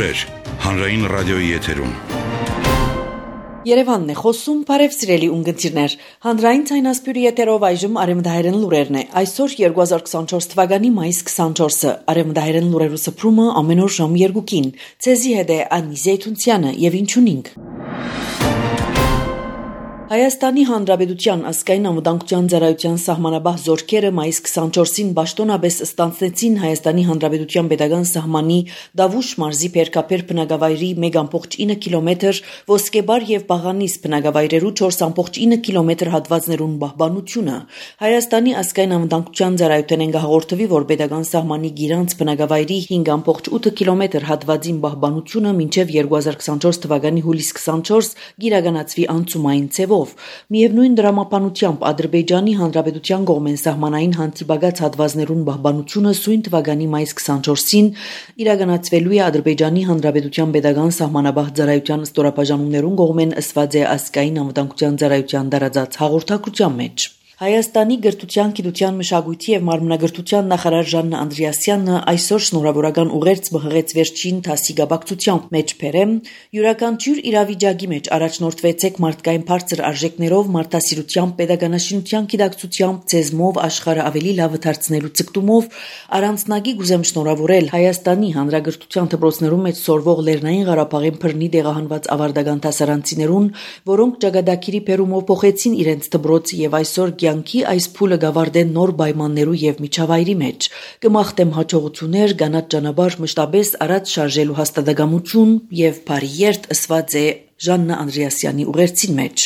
Լուրեր հանրային ռադիոյի եթերում։ Երևանն է խոսում, բարև սիրելի ունգընտիրներ։ Հանրային ցայնասպյուրի եթերով այժմ արևմտահայերեն լուրերն է։ Այսօր 2024 թվականի մայիս 24-ը։ Արևմտահայերեն լուրերու սփռումը ամեն օր ժամը 2-ին։ Ցեզի հետ է Անի Զեյթունցյանը եւ ինչունինք։ Հայաստանի Հանրապետության ազգային անվտանգության ծառայության սահմանաբահ զորքերը մայիս 24-ին պաշտոնապես ստանձնեցին Հայաստանի Հանրապետության պետական սահմանի Դավուշ մարզի Փերքապեր բնակավայրի 1.9 կիլոմետր, Ոսկեբար եւ Բաղանիս բնակավայրերու 4.9 կիլոմետր հատվածներուն պահպանությունը։ Հայաստանի ազգային անվտանգության ծառայութեն հաղորդվի, որ պետական սահմանի Գիրանց բնակավայրի 5.8 կիլոմետր հատվածին պահպանությունը մինչեւ 2024 թվականի հուլիս 24 գիրականացվի անցումային ցևով։ Միևնույն դրամապանությամբ Ադրբեջանի Հանրապետության կողմեն սահմանային հանդիպակաց հատվածներուն պահպանությունը սույն թվականի մայիս 24-ին իրականացվելու է Ադրբեջանի Հանրապետության պետական սահմանաբահ ծառայության ստորաբաժանումներուն կողմեն ըսված է ազգային անվտանգության ծառայության տարածած հաղորդակցության մեջ։ Հայաստանի գրթության, գիտության, մշակույթի եւ մարմնագրթության նախարար Ժաննա Անդրեասյանը այսօր շնորհավորական ուղերձ բխեց վերջին դասի գաբակցությամբ մեջ բերեմ յուրաքանչյուր իրավիճակի մեջ առաջնորդվեցեք մարդկային բարձր արժեքներով, մարդասիրությամբ, pedagoganաշինության գիտակցությամբ, ցեզմով աշխարհը ավելի լավ դարձնելու ցկտումով առանձնագի գուզեմ շնորհավորել Հայաստանի հանրագրթության դպրոցներում մեջ սորվող Լեռնային Ղարաբաղի բռնի դեղահանված ավարտական դասարանցիներուն, որոնք ճակատագիրի բերումով փոխեցին իրենց դպրոցը եւ այսօր կյանքի այս փուլը գավարդեն նոր պայմաններու եւ միջավայրի մեջ կմաղթեմ հաջողություններ, գանած ճանապարհ մշտապես առաջ շարժելու հաստատակամություն եւ բարի երթ ըսված է Ժաննա Անդրեասյանի ուղերձին մեջ։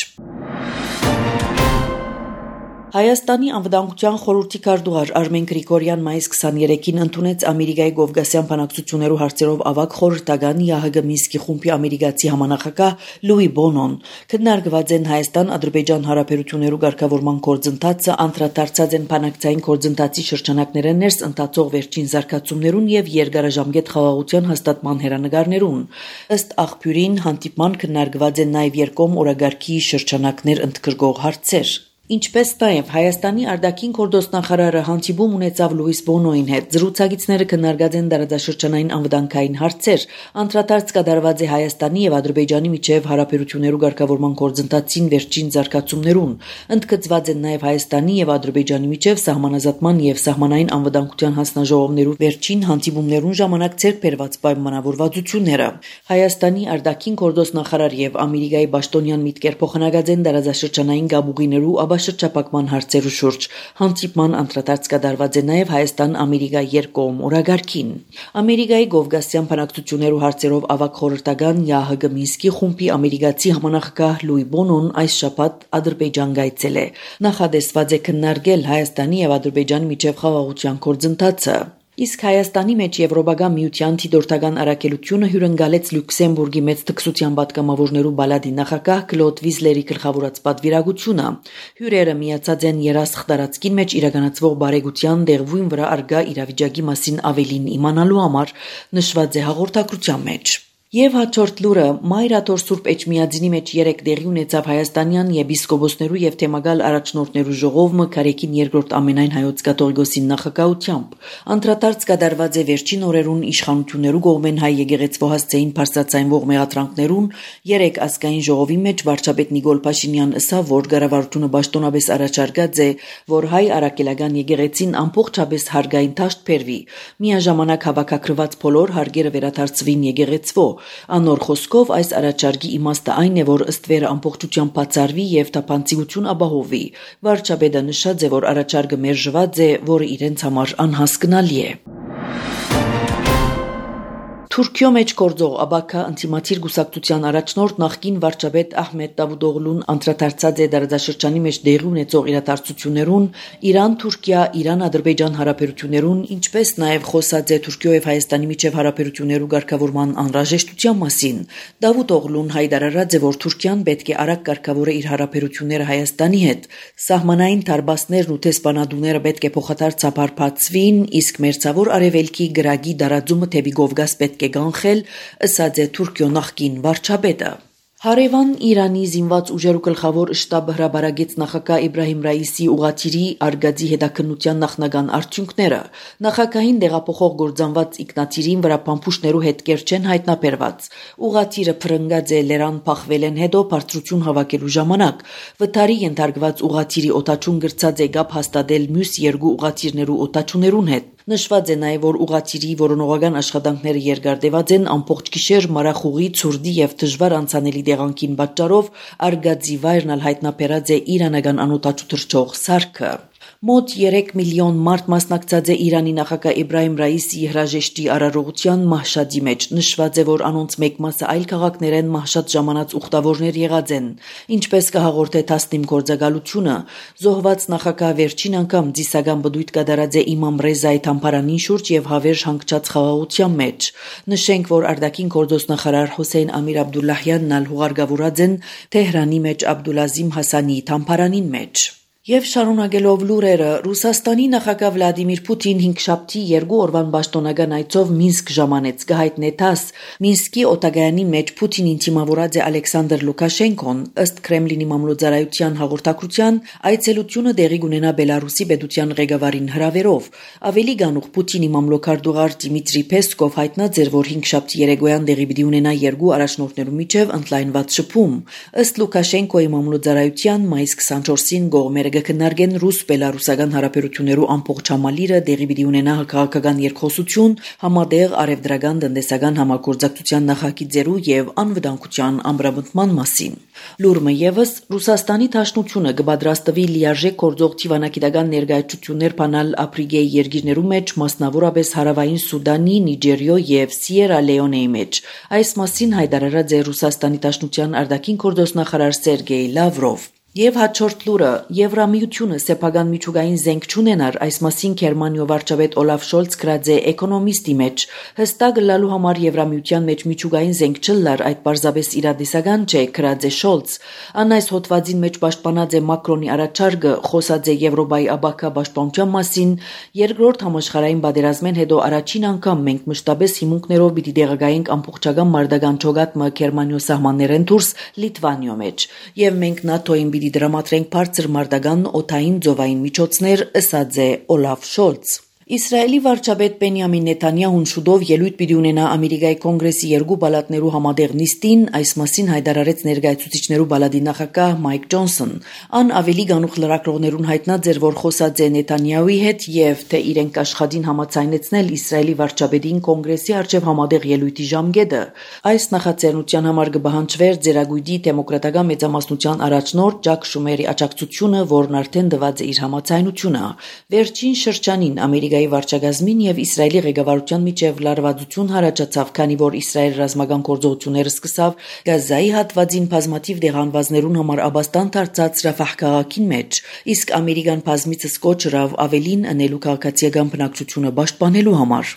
Հայաստանի անվտանգության խորհրդի քարտուղար Արմեն Գրիգորյան մայիս 23-ին ընդունեց Ամերիկայի Կովկասյան բանակցություններու հարցերով ավագ խորհրդական ՀՀԳ Մինսկի խումբի ամերիկացի համանախագահ Լուի Բոնոն։ Քննարկված են Հայաստան-Ադրբեջան հարաբերություններու ղեկավարման գործընթացը, անդրադարձած են բանակցային գործընթացի շրջանակները ներս ընթացող վերջին զարգացումներուն եւ երկարաժամկետ խաղաղության հաստատման հերանեկարներուն։ Ըստ աղբյուրին հանդիպման քննարկված են նաեւ երկկողմ օրագարկի շրջանակներ ընդգրկող հարցեր։ Ինչպես նաև Հայաստանի արտաքին գործոստնախարարը հանդիպում ունեցավ Լուիս Բոնոյին հետ, զրուցակիցները քննարկած են տարածաշրջանային անվտանգային հարցեր, անդրադարձ կատարված է Հայաստանի եւ Ադրբեջանի միջև հարաբերություններու ղեկավարման գործընթացին վերջին զարգացումներուն, ընդգծված են նաև Հայաստանի եւ Ադրբեջանի միջև սահմանազատման եւ սահմանային անվտանգության հանձնաժողովներու վերջին հանդիպումներուն ժամանակ ձեռք բերված պայմանավորվածությունները։ Հայաստանի արտաքին գործոստնախարար եւ Ամերիկայի պաշտոնյան Միտկեր փոխանակած են տարածաշրջանային գաբուղիներու շրջապակման հարցերու շուրջ հանդիպման անդրադարձ կատարված է նաև Հայաստան-Ամերիկա երկկողմ օրագարկին։ Ամերիկայի Կովկասյան բանակցություններու հարցերով ավագ խորհրդական ՀՀԳ Մինսկի խումբի ամերիկացի համանախագահ Լուի Բոնոն այս շաբաթ Ադրբեջան գայցել է։ Նախադեсված է քննարկել Հայաստանի եւ Ադրբեջանի միջև խաղաղության գործընթացը։ Իսկ Հայաստանի մեջ Եվրոպական միության դիտորդական առաքելությունը հյուրընկալեց Լյուքսեմբուրգի մեծ տքսության պատգամավորներու բալադի նախագահ Կլոդ Վիզլերի գլխավորած պատվիրակությունը։ Հյուրերը միացած են երասխ տարածքին մեջ իրականացվող բարեգության դեղվույն վրա արգա իրավիճակի մասին ավելին իմանալու համար, նշված է հաղորդակցության մեջ։ Եվ հաջորդ լուրը Մայրաթոր Սուրբ Էջմիածնի մեջ 3 տեղի ունեցավ Հայաստանյան եպիսկոպոսներու եւ թեմագալ առաջնորդներու ժողովը Քարեկին երկրորդ ամենայն հայոց կաթողիկոսի նախագահությամբ։ Անդրադարձ կատարված է վերջին օրերուն իշխանություններու կողմեն հայ եկեղեցվո հասցեին բարձրացայնվող մեղադրանքներուն 3 ազգային ժողովի մեջ վարչապետ Նիկոլ Փաշինյան ըսավ, որ կառավարությունը պաշտոնապես առաջարկած է, որ հայ արաքելական եկեղեցին ամբողջապես հարգային դաշտ բերվի։ Միաժամանակ հավաքագրված բոլոր հարգերը վերադարձվին եկեղեցվո։ Անոր խոսքով այս առաջարկի իմաստը այն է, որ ըստ վերը ամբողջությամբ բացառվի եւ տապանցիկություն ապահովի։ Վարչապետը նշած է, որ առաջարկը մերժված է, որը իրենց համար անհասկանալի է։ Թուրքիո մեջ գործող Աբակա ինտիմատիր գուսակցության առաջնորդ նախկին վարչապետ Ահմեդ Դավուդօղլուն անդրադարձած է տարածաշրջանի մեջ դեղի ունեցող իրադարձություններուն, Իրան-Թուրքիա, Իրան-Ադրբեջան հարաբերություններուն, ինչպես նաև խոսած է Թուրքիո եւ Հայաստանի միջև հարաբերություններու ղեկավարման անհրաժեշտության մասին։ Դավուդօղլուն հայտարարած է, որ Թուրքիան պետք է արագ ղեկավարի իր հարաբերությունները Հայաստանի հետ։ Սահմանային դարբասներն ու տեսփանադուները պետք է փոխադարձաբար բացվին, իսկ մերձավոր արևելքի գրագի դարաձումը թեպի Կովկաս պետք է գանխել, ըսած է Թուրքիո նախկին վարչապետը։ Հարևան Իրանի զինված ուժերու գլխավոր շտաբը հրաբարագեց նախագահ Իբրահիմ Ռայիսի ուղղաթիռի արգածի հետաքննության նախնական արդյունքները։ Նախագահին դեղափոխող գործանված ինքնաթիռին վրա փամփուշտներու հետքեր չեն հայտնաբերված։ Ուղղաթիռը փրկած է լերան փախվել են հետո բարձրություն հավաքելու ժամանակ։ Վթարի ենթարկված ուղղաթիռի օտաչուն գրծած է գապ հաստատել մյուս երկու ուղղաթիռներու օտաչուներուն հետ։ Նշված է նաև, որ ուղղաթիռի որոնողական աշխատանքները երկարդեված են ամբողջ գիշեր մառախուղի, ցուրտի եւ դժվար անցանելի դեղանքին պատճառով արգածի վայրն հայտնաբերած է իրանական անօտաչու թռչող սարքը։ Մոտ 3 միլիոն մարդ մասնակցած է Իրանի նախագահ Իբրահիմ Ռայիսի հրաժեշտի արարողության Մահշադի մեջ։ Նշված է, որ անոնց մեկ մասը այլ քաղաքներեն Մահշադ ժամանած ուխտավորներ եղած են։ Ինչպես կհաղորդե Թասնիմ գործակալությունը, զոհված նախագահ վերջին անգամ դիսական բդույթ կատարած է Իմամ Ռեզայի թամփարանին շուրջ եւ հավերժ հանգչած խաղաղության մեջ։ Նշենք, որ արտաքին գործոստնախարար Հոսեյն Ամիր Աբդուլլահյանն ալ հուղարկավորած են Թեհրանի մեջ Աբդուլազիմ Հասանի թամփարանին մեջ։ Եվ շարունակելով լուրերը, Ռուսաստանի նախագահ Վլադիմիր Պուտին 5 շաբթի 2 օրվան պաշտոնական այցով Մինսկ ժամանեց։ Գահիտնե ՏԱՍ Մինսկի օտագայանի մեջ Պուտինին թիմավորած է Ալեքսանդր Լուկաշենկոն։ Ըստ Կրեմլինի մամլոյցարայության հաղորդակցության այցելությունը դեղի կունենա Բելարուսի պետության ղեկավարին հրավերով։ Ավելի գանուխ Պուտինի մամլոյքարտուղար Դիմիտրի Պեսկով հայտնած էր, որ 5 շաբթի երեկոյան դեղի պիտի ունենա երկու առաջնորդներու միջև ընդլայնված շփում։ Ըստ Լուկաշենկոյի մամլոյցարայության մայիս 24-ին գողմերը կքննարկեն ռուս-բելարուսական հարաբերություններու ամբողջ համալիրը դեղի պիտի ունենա քաղաքական երկխոսություն, համատեղ արևդրական տնտեսական համագործակցության նախագիծերու եւ անվտանգության ամրապնդման մասին։ Լուրը եւս Ռուսաստանի Դաշնությունը կպատրաստվի լիարժեք գործող թիվանագիտական ներկայացություններ բանալ Աֆրիկայի երկիրներու մեջ, մասնավորապես Հարավային Սուդանի, Նիջերիո եւ Սիերա Լեոնեի մեջ։ Այս մասին հայտարարած է Ռուսաստանի Դաշնության արտաքին գործոստնախարար Սերգեյ Լավրով։ Եվ հաջորդ լուրը Եվրամիությունը սեփական միջուկային զենք չունենար, այս մասին Գերմանիո վարչապետ Օլաֆ Շոլց գրած է Էկոնոմիստի մեջ։ Հստակ լալու համար Եվրամիության մեջ միջուկային զենք չլար, այդ պարզապես իրադեսական չէ, գրած է Շոլց։ Ան այս հոդվածին մեջ պաշտպանած է Մակրոնի առաջարկը, խոսած է Եվրոպայի աբակա պաշտպանության մասին։ Երկրորդ համաշխարհային պատերազմեն հետո առաջին անգամ մենք մշտապես հիմունքներով պիտի դեղագայենք ամբողջական մարտական ճոգատը Գերմանիո սահմաններեն դուրս Լիտվանիո մեջ։ Եվ մենք ՆԱՏՕ-ին պիտի դրամատրենք բարձր մարտական օդային ծովային միջոցներ, ըսած է Օլաֆ Շոլց։ Իսրայելի վարչապետ Բենյամին Նեթանյահուն շուտով ելույթ պիտի ունենա Ամերիկայի կոնգրեսի երկու բալատներու համատեղ նիստին, այս մասին հայտարարեց ներկայացուցիչներու բալադի նախագահ Մայք Ջոնսոն։ Ան ավելի գանուխ լրագրողներուն հայտնած էր, որ խոսած է Նեթանյահուի հետ եւ թե իրենք աշխատին համաձայնեցնել Իսրայելի վարչապետին կոնգրեսի արչեւ համատեղ ելույթի ժամկետը։ Այս նախաձեռնության համար կբահանջվեր Ձերագույդի դեմոկրատական մեծամասնության առաջնորդ Ջակ Շումերի աջակցությունը, որն արդեն տված է իր համաձայնությունը։ Վերջին շրջանին Ամերիկայի վարչակազմին եւ Իսրայելի ղեկավարության միջև լարվածություն հարաճացավ, քանի որ Իսրայել ռազմական գործողությունները սկսավ Գազայի հատվածին բազմաթիվ դեղանվածներուն համար աբաստան դարձած Ռաֆահ քաղաքին մեջ, իսկ Ամերիկան բազմիցս կոչրավ ավելին անելու քաղաքացիական բնակչությունը պաշտպանելու համար։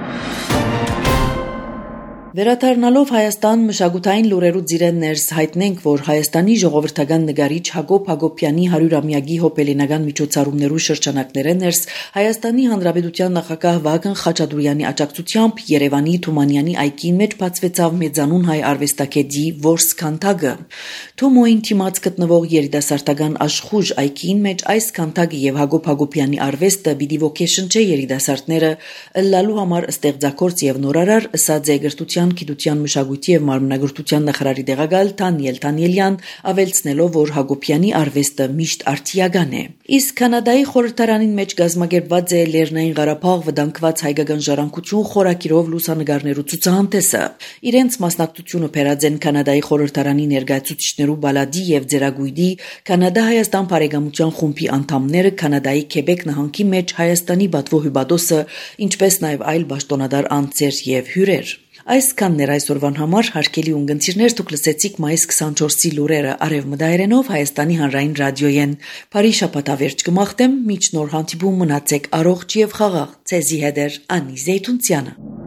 Վերադառնալով Հայաստան մշակութային լուրերու ծիրեն ներս հայտնենք, որ Հայաստանի ժողովրդական նկարիչ Հակոբ Հակոբյանի 100-ամյակի հոբելենական միջոցառումներու շրջանակները ներս Հայաստանի Հանրապետության նախագահ Վագն Խաչատուրյանի աջակցությամբ Երևանի Թումանյանի այգին մեջ բացվեցավ մեծանուն հայ արվեստագետի Որս քանդակը։ Թումոյին թիմած գտնվող երիտասարդական աշխուժ այգին մեջ այս քանդակը եւ Հակոբ Հակոբյանի արվեստը պիտի ոգեշնչի երիտասարդները լալու համար ստեղծագործ եւ նորարար, ըսած է գրթության գիտության մշակույթի եւ մարմնագրթության նախարարի տեղակալ Դանիել Դանիելյան, ավելցնելով, որ Հակոբյանի արվեստը միշտ արդիական է։ Իսկ Կանադայի խորհրդարանին մեջ գազմագերբված է Լեռնային Ղարաբաղ վտանգված հայկական ժառանգություն խորակիրով լուսանգարներու ցուցահանդեսը։ Իրենց մասնակցությունը բերած են Կանադայի խորհրդարանի ներկայացուցիչներու բալադի եւ Ձերագույդի Կանադա-Հայաստան բարեկամության խումբի անդամները, Կանադայի Քեբեկ նահանգի մեջ Հայաստանի Բաթվո Հյուբադոսը, ինչպես նաեւ այլ պաշտոնատար անձեր եւ հյուրեր։ Այսքանն էր այսօրվան համար, հարգելի ունգընտիրներ, դուք լսեցիք մայիս 24-ի լուրերը արևմտայերենով Հայաստանի հանրային ռադիոյեն։ Բարի շաբաթավերջ կմաղթեմ, մինչ նոր հանդիպում մնացեք առողջ եւ խաղաղ։ Ցեզի հետ Անի Զեյթունցյանը։